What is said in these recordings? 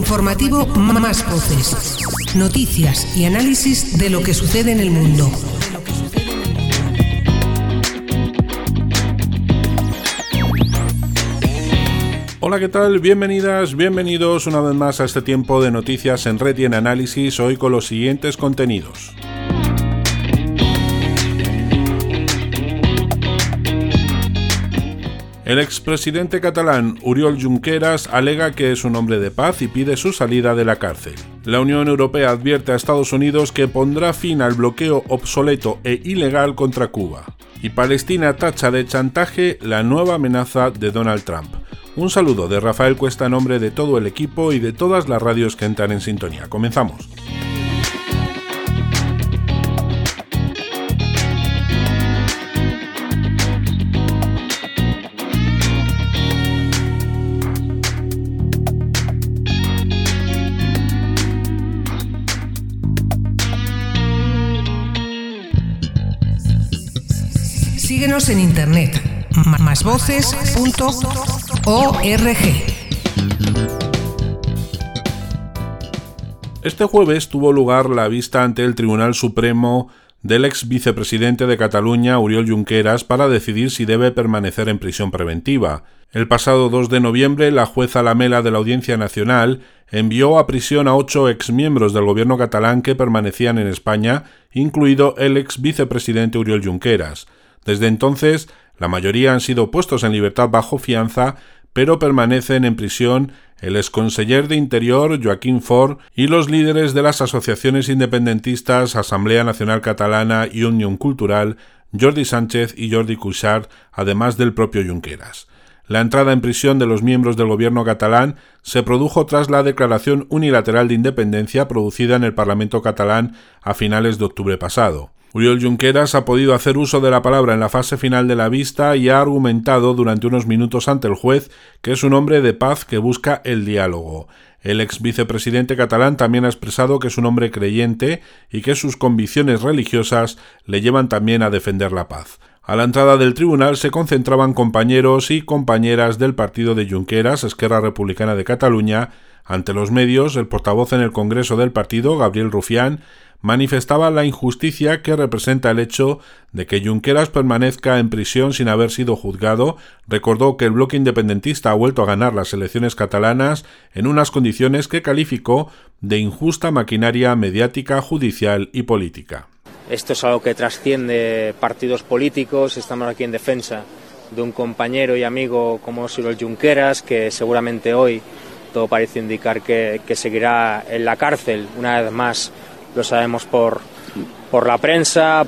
informativo Más Voces. Noticias y análisis de lo que sucede en el mundo. Hola, ¿qué tal? Bienvenidas, bienvenidos una vez más a este tiempo de noticias en red y en análisis, hoy con los siguientes contenidos. El expresidente catalán Oriol Junqueras alega que es un hombre de paz y pide su salida de la cárcel. La Unión Europea advierte a Estados Unidos que pondrá fin al bloqueo obsoleto e ilegal contra Cuba. Y Palestina tacha de chantaje la nueva amenaza de Donald Trump. Un saludo de Rafael Cuesta en nombre de todo el equipo y de todas las radios que entran en sintonía. Comenzamos. Síguenos en internet, másvoces.org. Este jueves tuvo lugar la vista ante el Tribunal Supremo del ex vicepresidente de Cataluña, Oriol Junqueras, para decidir si debe permanecer en prisión preventiva. El pasado 2 de noviembre, la jueza Lamela de la Audiencia Nacional envió a prisión a 8 exmiembros del gobierno catalán que permanecían en España, incluido el ex vicepresidente Oriol Junqueras. Desde entonces, la mayoría han sido puestos en libertad bajo fianza, pero permanecen en prisión el exconseller de Interior, Joaquim Forn, y los líderes de las asociaciones independentistas Asamblea Nacional Catalana y Unión Cultural, Jordi Sánchez y Jordi Cuixart, además del propio Junqueras. La entrada en prisión de los miembros del gobierno catalán se produjo tras la declaración unilateral de independencia producida en el Parlamento catalán a finales de octubre pasado. Oriol Junqueras ha podido hacer uso de la palabra en la fase final de la vista y ha argumentado durante unos minutos ante el juez que es un hombre de paz que busca el diálogo. El ex vicepresidente catalán también ha expresado que es un hombre creyente y que sus convicciones religiosas le llevan también a defender la paz. A la entrada del tribunal se concentraban compañeros y compañeras del partido de Junqueras, Esquerra Republicana de Cataluña. Ante los medios, el portavoz en el Congreso del partido, Gabriel Rufián, manifestaba la injusticia que representa el hecho de que Junqueras permanezca en prisión sin haber sido juzgado. Recordó que el bloque independentista ha vuelto a ganar las elecciones catalanas en unas condiciones que calificó de injusta maquinaria mediática, judicial y política. Esto es algo que trasciende partidos políticos. Estamos aquí en defensa de un compañero y amigo como Oriol Junqueras, que seguramente hoy todo parece indicar que seguirá en la cárcel. Una vez más lo sabemos por la prensa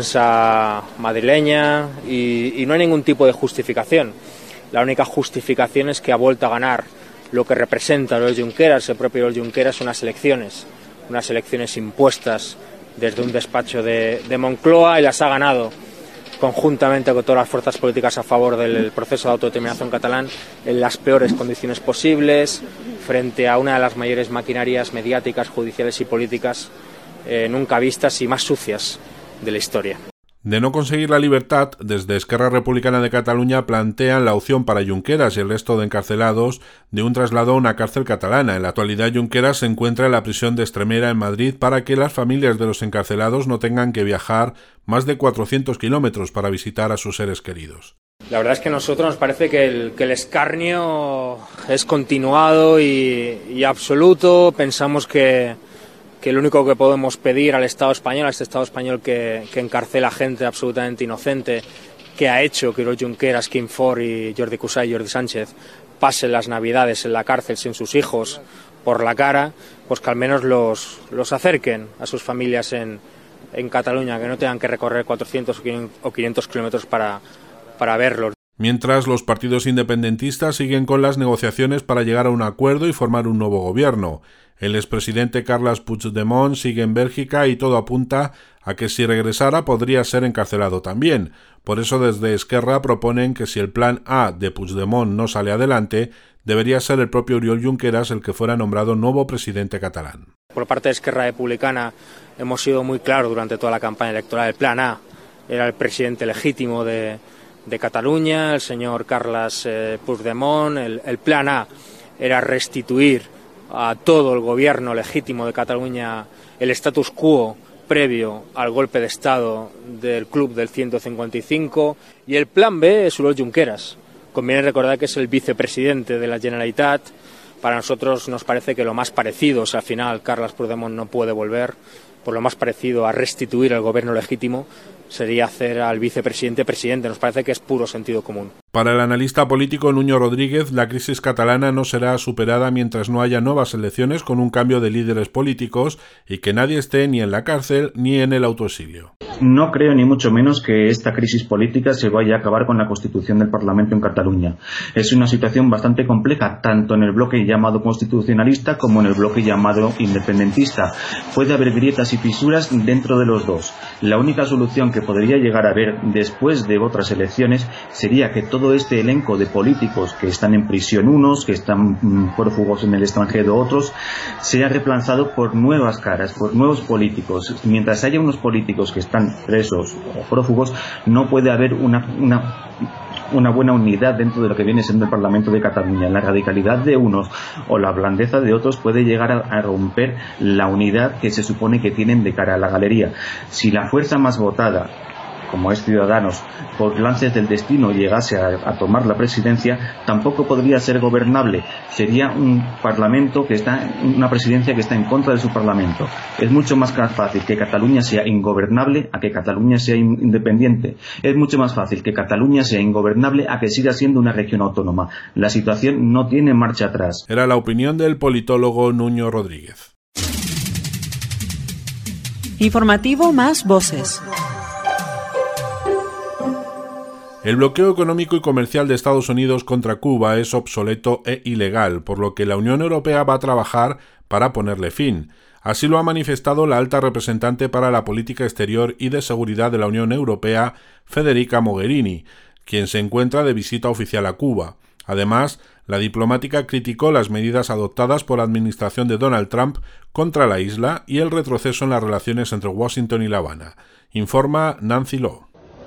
madrileña y no hay ningún tipo de justificación. La única justificación es que ha vuelto a ganar lo que representa Oriol Junqueras, el propio Oriol Junqueras, unas elecciones impuestas desde un despacho de Moncloa, y las ha ganado conjuntamente con todas las fuerzas políticas a favor del proceso de autodeterminación catalán en las peores condiciones posibles, frente a una de las mayores maquinarias mediáticas, judiciales y políticas nunca vistas y más sucias de la historia. De no conseguir la libertad, desde Esquerra Republicana de Cataluña plantean la opción para Junqueras y el resto de encarcelados de un traslado a una cárcel catalana. En la actualidad, Junqueras se encuentra en la prisión de Extremera en Madrid para que las familias de los encarcelados no tengan que viajar más de 400 kilómetros para visitar a sus seres queridos. La verdad es que a nosotros nos parece que el escarnio es continuado y absoluto. Pensamos que lo único que podemos pedir al Estado español, a este Estado español que encarcela gente absolutamente inocente, que ha hecho que Oriol Junqueras, Joaquim Forn y Jordi Cuixart y Jordi Sánchez pasen las Navidades en la cárcel sin sus hijos por la cara, pues que al menos los acerquen a sus familias en Cataluña, que no tengan que recorrer 400 o 500 kilómetros para verlos. Mientras, los partidos independentistas siguen con las negociaciones para llegar a un acuerdo y formar un nuevo gobierno. El expresidente Carles Puigdemont sigue en Bélgica y todo apunta a que si regresara podría ser encarcelado también. Por eso desde Esquerra proponen que si el plan A de Puigdemont no sale adelante, debería ser el propio Oriol Junqueras el que fuera nombrado nuevo presidente catalán. Por parte de Esquerra Republicana hemos sido muy claros durante toda la campaña electoral. El plan A era el presidente legítimo de Cataluña, el señor Carles Puigdemont. El plan A era restituir a todo el gobierno legítimo de Cataluña el status quo previo al golpe de Estado del Club del 155, y el plan B es Oriol Junqueras. Conviene recordar que es el vicepresidente de la Generalitat. Para nosotros nos parece que lo más parecido, si al final Carles Puigdemont no puede volver, por lo más parecido a restituir el gobierno legítimo sería hacer al vicepresidente presidente. Nos parece que es puro sentido común. Para el analista político Nuño Rodríguez, la crisis catalana no será superada mientras no haya nuevas elecciones con un cambio de líderes políticos y que nadie esté ni en la cárcel ni en el autoexilio. No creo ni mucho menos que esta crisis política se vaya a acabar con la constitución del Parlamento en Cataluña. Es una situación bastante compleja, tanto en el bloque llamado constitucionalista como en el bloque llamado independentista. Puede haber grietas y fisuras dentro de los dos. La única solución que podría llegar a haber después de otras elecciones sería que todo este elenco de políticos que están en prisión unos, que están prófugos en el extranjero otros, sea reemplazado por nuevas caras, por nuevos políticos. Mientras haya unos políticos que están presos o prófugos, no puede haber una buena unidad dentro de lo que viene siendo el Parlamento de Cataluña. La radicalidad de unos o la blandeza de otros puede llegar a romper la unidad que se supone que tienen de cara a la galería. Si la fuerza más votada, como es Ciudadanos, por lances del destino llegase a tomar la presidencia, tampoco podría ser gobernable. Sería un parlamento que está, una presidencia que está en contra de su parlamento. Es mucho más fácil que Cataluña sea ingobernable a que Cataluña sea independiente. Es mucho más fácil que Cataluña sea ingobernable a que siga siendo una región autónoma. La situación no tiene marcha atrás. Era la opinión del politólogo Nuño Rodríguez. Informativo Más Voces. El bloqueo económico y comercial de Estados Unidos contra Cuba es obsoleto e ilegal, por lo que la Unión Europea va a trabajar para ponerle fin. Así lo ha manifestado la alta representante para la política exterior y de seguridad de la Unión Europea, Federica Mogherini, quien se encuentra de visita oficial a Cuba. Además, la diplomática criticó las medidas adoptadas por la administración de Donald Trump contra la isla y el retroceso en las relaciones entre Washington y La Habana. Informa Nancy Lowe.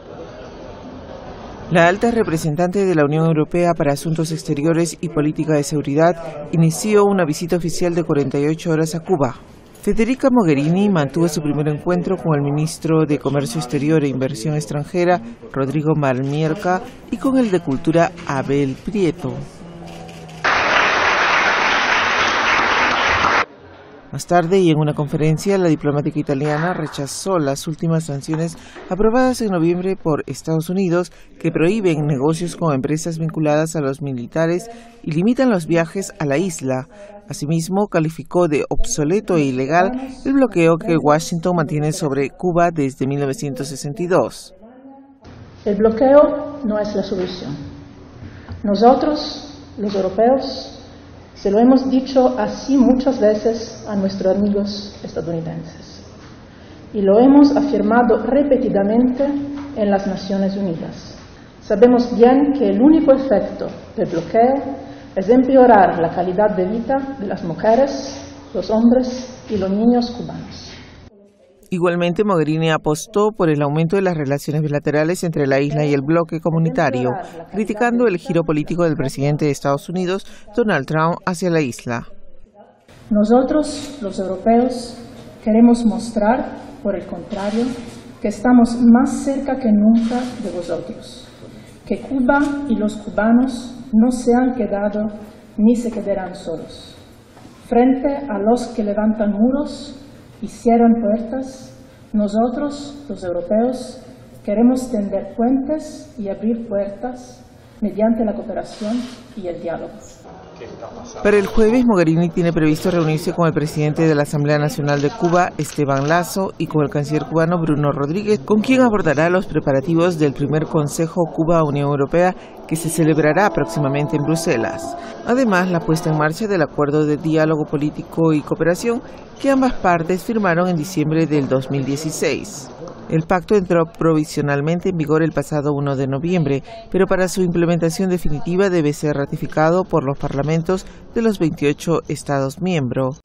La alta representante de la Unión Europea para Asuntos Exteriores y Política de Seguridad inició una visita oficial de 48 horas a Cuba. Federica Mogherini mantuvo su primer encuentro con el ministro de Comercio Exterior e Inversión Extranjera, Rodrigo Malmierca, y con el de Cultura, Abel Prieto. Más tarde, y en una conferencia, la diplomática italiana rechazó las últimas sanciones aprobadas en noviembre por Estados Unidos que prohíben negocios con empresas vinculadas a los militares y limitan los viajes a la isla. Asimismo, calificó de obsoleto e ilegal el bloqueo que Washington mantiene sobre Cuba desde 1962. El bloqueo no es la solución. Nosotros, los europeos, se lo hemos dicho así muchas veces a nuestros amigos estadounidenses y lo hemos afirmado repetidamente en las Naciones Unidas. Sabemos bien que el único efecto del bloqueo es empeorar la calidad de vida de las mujeres, los hombres y los niños cubanos. Igualmente, Mogherini apostó por el aumento de las relaciones bilaterales entre la isla y el bloque comunitario, criticando el giro político del presidente de Estados Unidos, Donald Trump, hacia la isla. Nosotros, los europeos, queremos mostrar, por el contrario, que estamos más cerca que nunca de vosotros, que Cuba y los cubanos no se han quedado ni se quedarán solos. Frente a los que levantan muros y cierran puertas, nosotros, los europeos, queremos tender puentes y abrir puertas mediante la cooperación y el diálogo. Para el jueves, Mogherini tiene previsto reunirse con el presidente de la Asamblea Nacional de Cuba, Esteban Lasso, y con el canciller cubano Bruno Rodríguez, con quien abordará los preparativos del primer Consejo Cuba-Unión Europea que se celebrará próximamente en Bruselas. Además, la puesta en marcha del Acuerdo de Diálogo Político y Cooperación que ambas partes firmaron en diciembre del 2016. El pacto entró provisionalmente en vigor el pasado 1 de noviembre, pero para su implementación definitiva debe ser ratificado por los parlamentos de los 28 Estados miembros.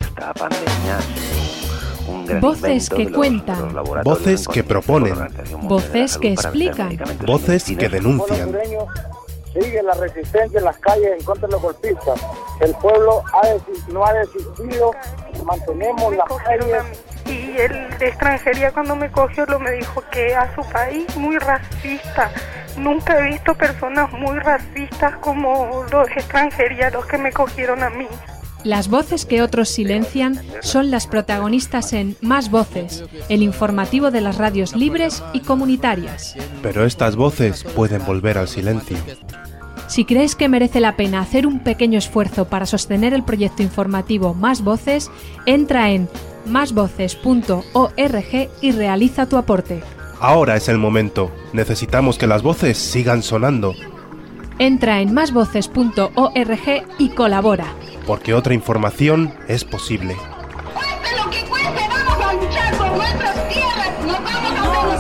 Voces que cuentan. Voces que proponen. Voces que explican. Voces que denuncian. Sigue la resistencia en las calles en contra de los golpistas. El pueblo no ha desistido, mantenemos las calles. Y el de extranjería cuando me cogió me dijo que a su país muy racista. Nunca he visto personas muy racistas como los de extranjería, los que me cogieron a mí. Las voces que otros silencian son las protagonistas en Más Voces, el informativo de las radios libres y comunitarias. Pero estas voces pueden volver al silencio. Si crees que merece la pena hacer un pequeño esfuerzo para sostener el proyecto informativo Más Voces, entra en másvoces.org y realiza tu aporte. Ahora es el momento. Necesitamos que las voces sigan sonando. Entra en másvoces.org y colabora. Porque otra información es posible. Cueste lo que cueste, vamos a luchar por nuestras tierras, nos vamos a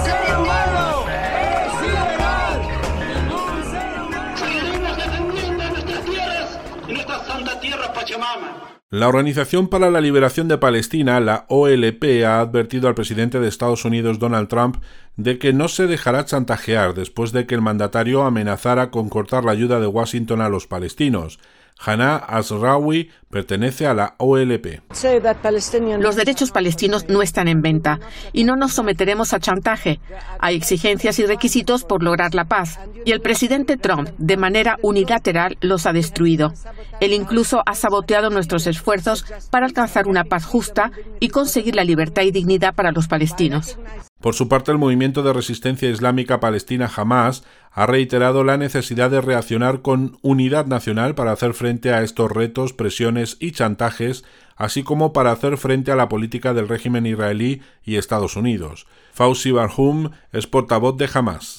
seguiremos defendiendo nuestras tierras y nuestra santa tierra Pachamama. La Organización para la Liberación de Palestina, la OLP, ha advertido al presidente de Estados Unidos, Donald Trump, de que no se dejará chantajear después de que el mandatario amenazara con cortar la ayuda de Washington a los palestinos. Hannah Asraoui pertenece a la OLP. Los derechos palestinos no están en venta y no nos someteremos a chantaje. Hay exigencias y requisitos por lograr la paz y el presidente Trump, de manera unilateral, los ha destruido. Él incluso ha saboteado nuestros esfuerzos para alcanzar una paz justa y conseguir la libertad y dignidad para los palestinos. Por su parte, el movimiento de resistencia islámica palestina Hamas ha reiterado la necesidad de reaccionar con unidad nacional para hacer frente a estos retos, presiones y chantajes, así como para hacer frente a la política del régimen israelí y Estados Unidos. Fawzi Barhum es portavoz de Hamas.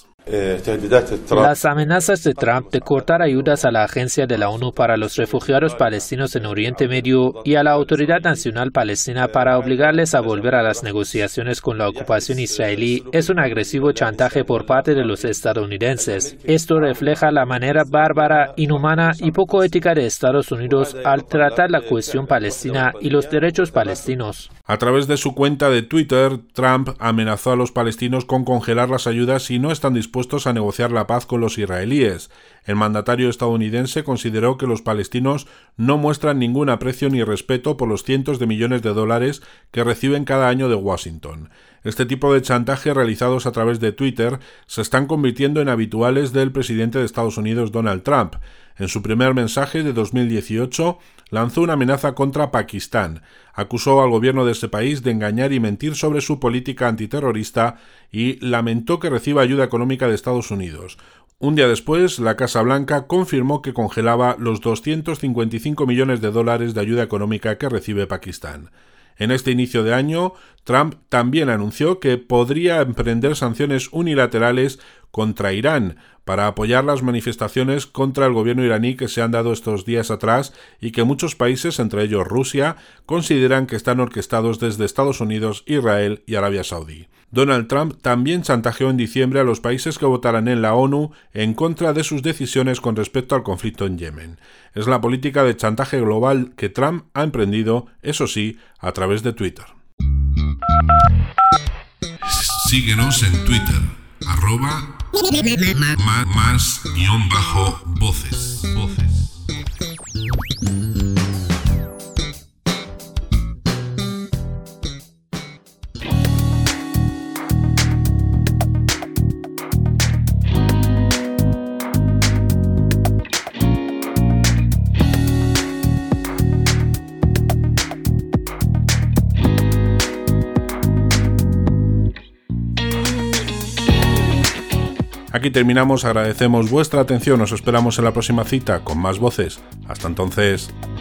Las amenazas de Trump de cortar ayudas a la Agencia de la ONU para los Refugiados Palestinos en Oriente Medio y a la Autoridad Nacional Palestina para obligarles a volver a las negociaciones con la ocupación israelí es un agresivo chantaje por parte de los estadounidenses. Esto refleja la manera bárbara, inhumana y poco ética de Estados Unidos al tratar la cuestión palestina y los derechos palestinos. A través de su cuenta de Twitter, Trump amenazó a los palestinos con congelar las ayudas si no están dispuestos a negociar la paz con los israelíes. El mandatario estadounidense consideró que los palestinos no muestran ningún aprecio ni respeto por los cientos de millones de dólares que reciben cada año de Washington. Este tipo de chantajes realizados a través de Twitter se están convirtiendo en habituales del presidente de Estados Unidos, Donald Trump. En su primer mensaje de 2018, lanzó una amenaza contra Pakistán, acusó al gobierno de ese país de engañar y mentir sobre su política antiterrorista y lamentó que reciba ayuda económica de Estados Unidos. Un día después, la Casa Blanca confirmó que congelaba los 255 millones de dólares de ayuda económica que recibe Pakistán. En este inicio de año, Trump también anunció que podría emprender sanciones unilaterales contra Irán para apoyar las manifestaciones contra el gobierno iraní que se han dado estos días atrás y que muchos países, entre ellos Rusia, consideran que están orquestados desde Estados Unidos, Israel y Arabia Saudí. Donald Trump también chantajeó en diciembre a los países que votaran en la ONU en contra de sus decisiones con respecto al conflicto en Yemen. Es la política de chantaje global que Trump ha emprendido, eso sí, a través de Twitter. Síguenos en Twitter, @más_voces. Aquí terminamos, agradecemos vuestra atención, os esperamos en la próxima cita con más voces. Hasta entonces.